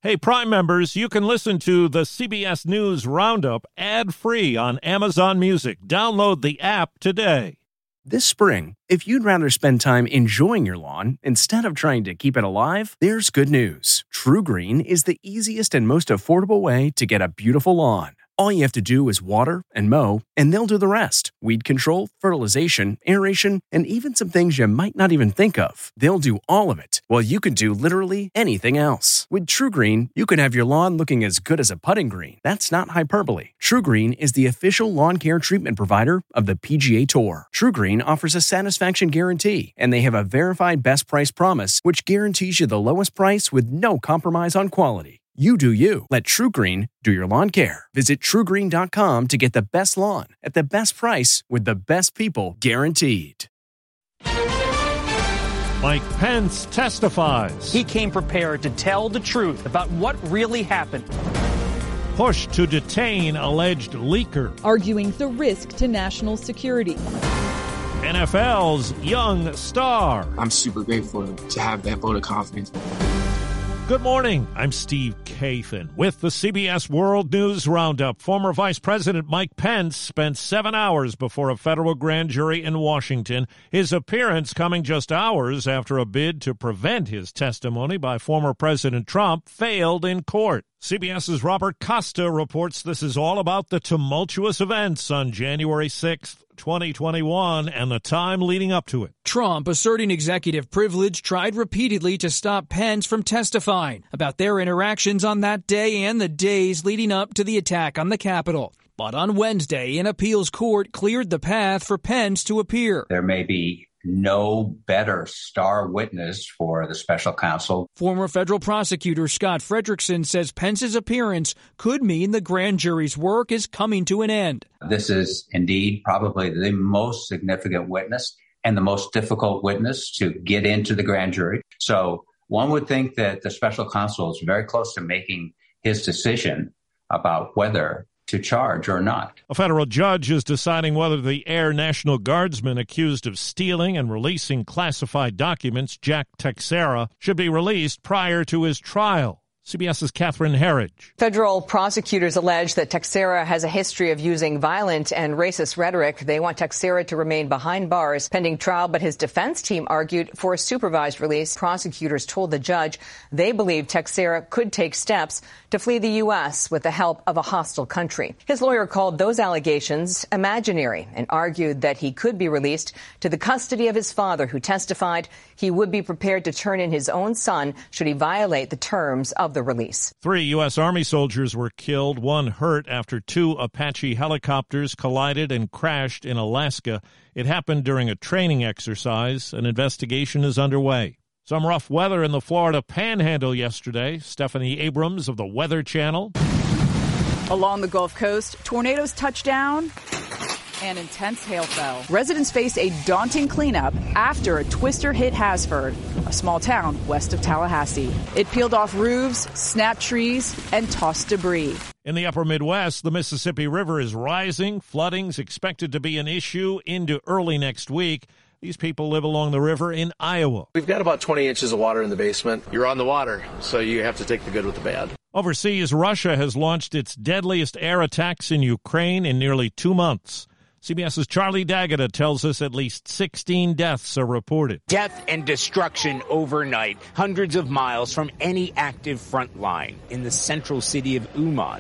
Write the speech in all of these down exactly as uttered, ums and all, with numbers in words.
Hey, Prime members, you can listen to the C B S News Roundup ad-free on Amazon Music. Download the app today. This spring, if you'd rather spend time enjoying your lawn instead of trying to keep it alive, there's good news. TruGreen is the easiest and most affordable way to get a beautiful lawn. All you have to do is water and mow, and they'll do the rest. Weed control, fertilization, aeration, and even some things you might not even think of. They'll do all of it, while you can do literally anything else. With TruGreen, you can have your lawn looking as good as a putting green. That's not hyperbole. TruGreen is the official lawn care treatment provider of the P G A Tour. TruGreen offers a satisfaction guarantee, and they have a verified best price promise, which guarantees you the lowest price with no compromise on quality. You do you. Let TruGreen do your lawn care. Visit True Green dot com to get the best lawn at the best price with the best people guaranteed. Mike Pence testifies. He came prepared to tell the truth about what really happened. Push to detain alleged leaker. Arguing the risk to national security. N F L's young star. I'm super grateful to have that vote of confidence. Good morning. I'm Steve Kathan with the C B S World News Roundup. Former Vice President Mike Pence spent seven hours before a federal grand jury in Washington, his appearance coming just hours after a bid to prevent his testimony by former President Trump failed in court. CBS's Robert Costa reports this is all about the tumultuous events on January sixth, twenty twenty-one, and the time leading up to it. Trump, asserting executive privilege, tried repeatedly to stop Pence from testifying about their interactions on that day and the days leading up to the attack on the Capitol. But on Wednesday, an appeals court cleared the path for Pence to appear. There may be no better star witness for the special counsel. Former federal prosecutor Scott Frederickson says Pence's appearance could mean the grand jury's work is coming to an end. This is indeed probably the most significant witness and the most difficult witness to get into the grand jury. So one would think that the special counsel is very close to making his decision about whether to charge or not. A federal judge is deciding whether the Air National Guardsman accused of stealing and releasing classified documents, Jack Teixeira, should be released prior to his trial. CBS's Catherine Herridge. Federal prosecutors allege that Teixeira has a history of using violent and racist rhetoric. They want Teixeira to remain behind bars pending trial, but his defense team argued for a supervised release. Prosecutors told the judge they believe Teixeira could take steps to flee the U S with the help of a hostile country. His lawyer called those allegations imaginary and argued that he could be released to the custody of his father, who testified he would be prepared to turn in his own son should he violate the terms of the release. Three U S. Army soldiers were killed, one hurt after two Apache helicopters collided and crashed in Alaska. It happened during a training exercise. An investigation is underway. Some rough weather in the Florida Panhandle yesterday. Stephanie Abrams of the Weather Channel. Along the Gulf Coast, tornadoes touched down and intense hail fell. Residents faced a daunting cleanup after a twister hit Hasford, a small town west of Tallahassee. It peeled off roofs, snapped trees, and tossed debris. In the upper Midwest, the Mississippi River is rising. Flooding's expected to be an issue into early next week. These people live along the river in Iowa. We've got about twenty inches of water in the basement. You're on the water, so you have to take the good with the bad. Overseas, Russia has launched its deadliest air attacks in Ukraine in nearly two months. CBS's Charlie D'Agata tells us at least sixteen deaths are reported. Death and destruction overnight, hundreds of miles from any active front line in the central city of Uman.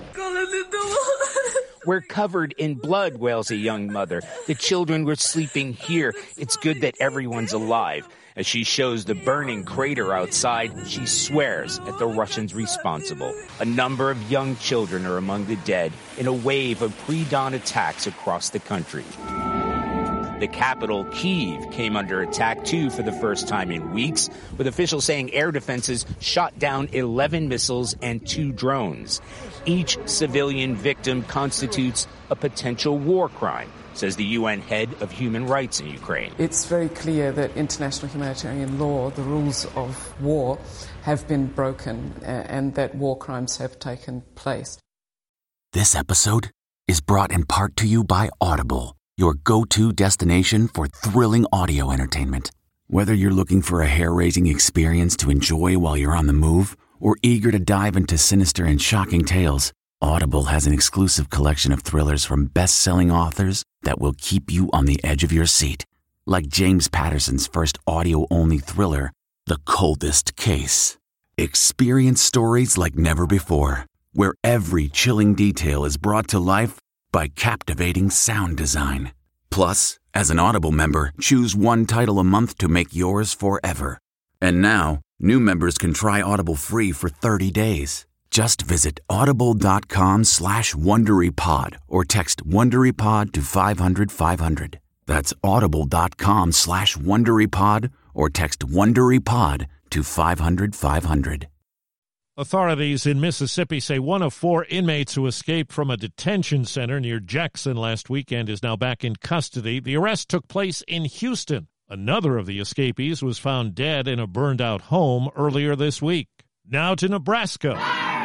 We're covered in blood, wails a young mother. The children were sleeping here. It's good that everyone's alive. As she shows the burning crater outside, she swears at the Russians responsible. A number of young children are among the dead in a wave of pre-dawn attacks across the country. The capital, Kyiv, came under attack, too, for the first time in weeks, with officials saying air defenses shot down eleven missiles and two drones. Each civilian victim constitutes a potential war crime, says the U N head of human rights in Ukraine. It's very clear that international humanitarian law, the rules of war, have been broken and that war crimes have taken place. This episode is brought in part to you by Audible, your go-to destination for thrilling audio entertainment. Whether you're looking for a hair-raising experience to enjoy while you're on the move or eager to dive into sinister and shocking tales, Audible has an exclusive collection of thrillers from best-selling authors that will keep you on the edge of your seat. Like James Patterson's first audio-only thriller, The Coldest Case. Experience stories like never before, where every chilling detail is brought to life by captivating sound design. Plus, as an Audible member, choose one title a month to make yours forever. And now, new members can try Audible free for thirty days. Just visit audible.com slash WonderyPod or text WonderyPod to five hundred five hundred. That's audible.com slash WonderyPod or text WonderyPod to five hundred five hundred. Authorities in Mississippi say one of four inmates who escaped from a detention center near Jackson last weekend is now back in custody. The arrest took place in Houston. Another of the escapees was found dead in a burned-out home earlier this week. Now to Nebraska.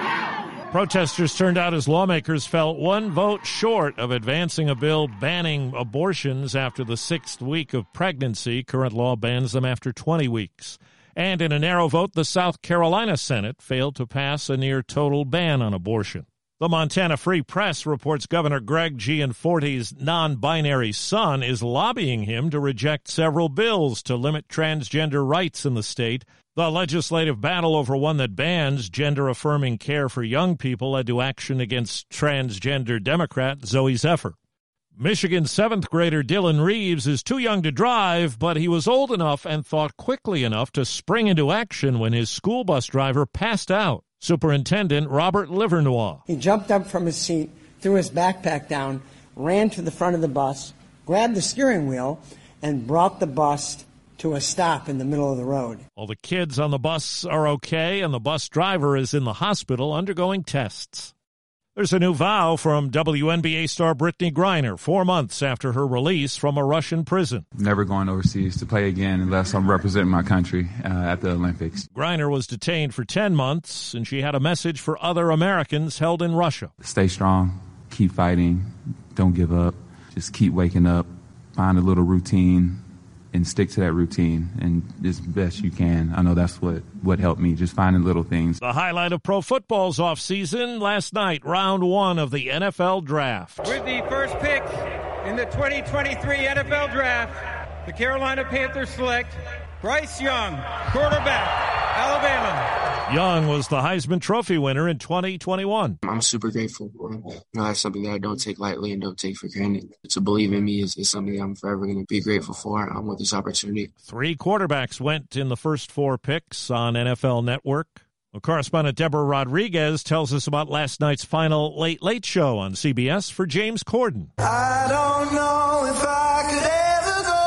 Protesters turned out as lawmakers fell one vote short of advancing a bill banning abortions after the sixth week of pregnancy. Current law bans them after twenty weeks. And in a narrow vote, the South Carolina Senate failed to pass a near-total ban on abortion. The Montana Free Press reports Governor Greg Gianforte's non-binary son is lobbying him to reject several bills to limit transgender rights in the state. The legislative battle over one that bans gender-affirming care for young people led to action against transgender Democrat Zoe Zephyr. Michigan seventh grader Dylan Reeves is too young to drive, but he was old enough and thought quickly enough to spring into action when his school bus driver passed out. Superintendent Robert Livernois. He jumped up from his seat, threw his backpack down, ran to the front of the bus, grabbed the steering wheel, and brought the bus to a stop in the middle of the road. All the kids on the bus are okay, and the bus driver is in the hospital undergoing tests. There's a new vow from W N B A star Brittany Griner, four months after her release from a Russian prison. Never going overseas to play again unless I'm representing my country uh, at the Olympics. Griner was detained for ten months, and she had a message for other Americans held in Russia. Stay strong, keep fighting, don't give up, just keep waking up, find a little routine, and stick to that routine and as best you can. I know that's what, what helped me, just finding little things. The highlight of pro football's offseason last night, round one of the N F L Draft. With the first pick in the twenty twenty-three N F L Draft, the Carolina Panthers select Bryce Young, quarterback, Alabama. Young was the Heisman Trophy winner in twenty twenty-one. I'm super grateful. You know, that's something that I don't take lightly and don't take for granted. To believe in me is, is something that I'm forever going to be grateful for um, with this opportunity. Three quarterbacks went in the first four picks on N F L Network. Well, correspondent Deborah Rodriguez tells us about last night's final Late Late Show on C B S for James Corden. I don't know if I could ever go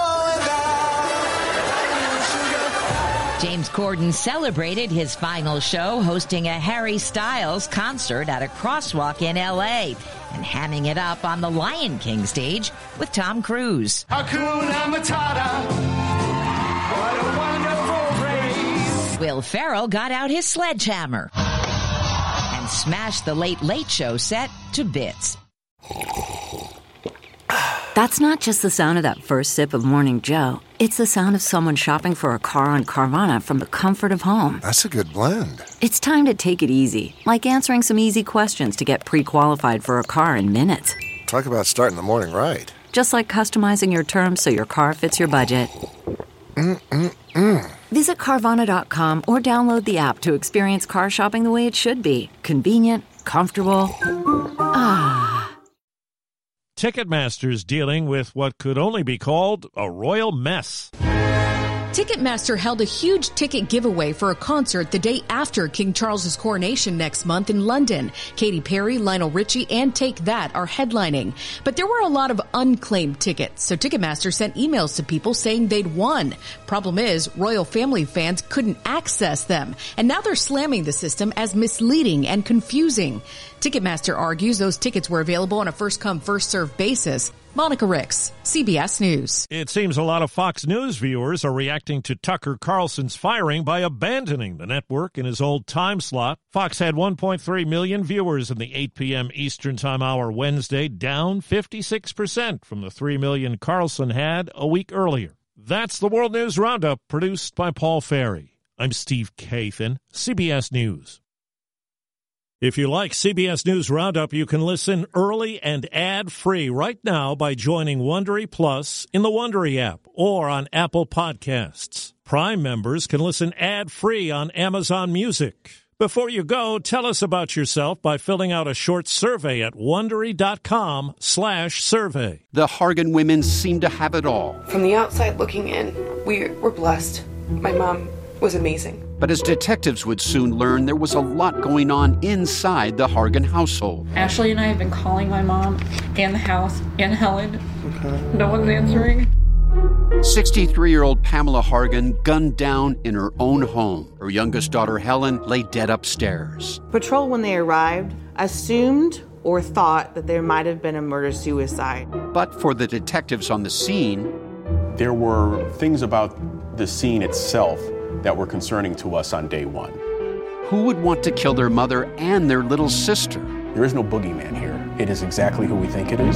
without. James Corden celebrated his final show hosting a Harry Styles concert at a crosswalk in L A and hamming it up on the Lion King stage with Tom Cruise. Hakuna Matata. What a wonderful phrase. Will Ferrell got out his sledgehammer and smashed the Late Late Show set to bits. That's not just the sound of that first sip of Morning Joe. It's the sound of someone shopping for a car on Carvana from the comfort of home. That's a good blend. It's time to take it easy, like answering some easy questions to get pre-qualified for a car in minutes. Talk about starting the morning right. Just like customizing your terms so your car fits your budget. Mm-mm-mm. Visit Carvana dot com or download the app to experience car shopping the way it should be. Convenient, comfortable. Ah. Ticketmaster's dealing with what could only be called a royal mess. Ticketmaster held a huge ticket giveaway for a concert the day after King Charles's coronation next month in London. Katy Perry, Lionel Richie, and Take That are headlining. But there were a lot of unclaimed tickets, so Ticketmaster sent emails to people saying they'd won. Problem is, royal family fans couldn't access them, and now they're slamming the system as misleading and confusing. Ticketmaster argues those tickets were available on a first-come, first-served basis. Monica Ricks, C B S News. It seems a lot of Fox News viewers are reacting to Tucker Carlson's firing by abandoning the network in his old time slot. Fox had one point three million viewers in the eight p.m. Eastern Time hour Wednesday, down fifty-six percent from the three million Carlson had a week earlier. That's the World News Roundup, produced by Paul Ferry. I'm Steve Kathan, C B S News. If you like C B S News Roundup, you can listen early and ad-free right now by joining Wondery Plus in the Wondery app or on Apple Podcasts. Prime members can listen ad-free on Amazon Music. Before you go, tell us about yourself by filling out a short survey at Wondery.com slash survey. The Hargan women seem to have it all. From the outside looking in, we were blessed. My mom was amazing. But as detectives would soon learn, there was a lot going on inside the Hargan household. Ashley and I have been calling my mom and the house and Helen. Okay. No one's answering. sixty-three-year-old Pamela Hargan gunned down in her own home. Her youngest daughter, Helen, lay dead upstairs. Patrol, when they arrived, assumed or thought that there might have been a murder-suicide. But for the detectives on the scene, there were things about the scene itself that were concerning to us on day one. Who would want to kill their mother and their little sister? There is no boogeyman here. It is exactly who we think it is.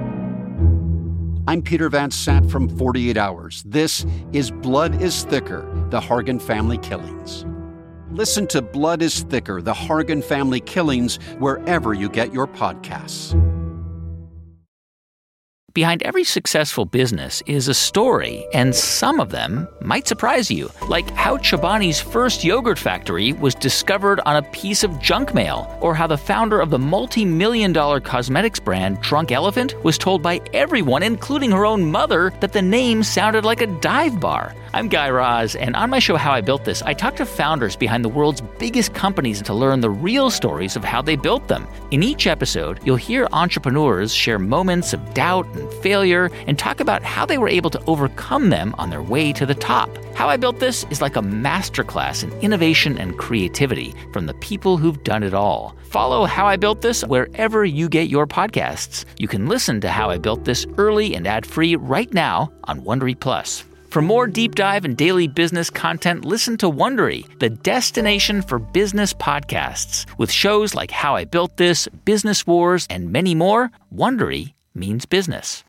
I'm Peter Van Sant from forty-eight hours. This is Blood is Thicker, the Hargan Family Killings. Listen to Blood is Thicker, the Hargan Family Killings, wherever you get your podcasts. Behind every successful business is a story, and some of them might surprise you, like how Chobani's first yogurt factory was discovered on a piece of junk mail, or how the founder of the multi-million dollar cosmetics brand Drunk Elephant was told by everyone, including her own mother, that the name sounded like a dive bar. I'm Guy Raz, and on my show How I Built This, I talk to founders behind the world's biggest companies to learn the real stories of how they built them. In each episode, you'll hear entrepreneurs share moments of doubt and failure and talk about how they were able to overcome them on their way to the top. How I Built This is like a masterclass in innovation and creativity from the people who've done it all. Follow How I Built This wherever you get your podcasts. You can listen to How I Built This early and ad-free right now on Wondery Plus. For more deep dive and daily business content, listen to Wondery, the destination for business podcasts. With shows like How I Built This, Business Wars, and many more, Wondery means business.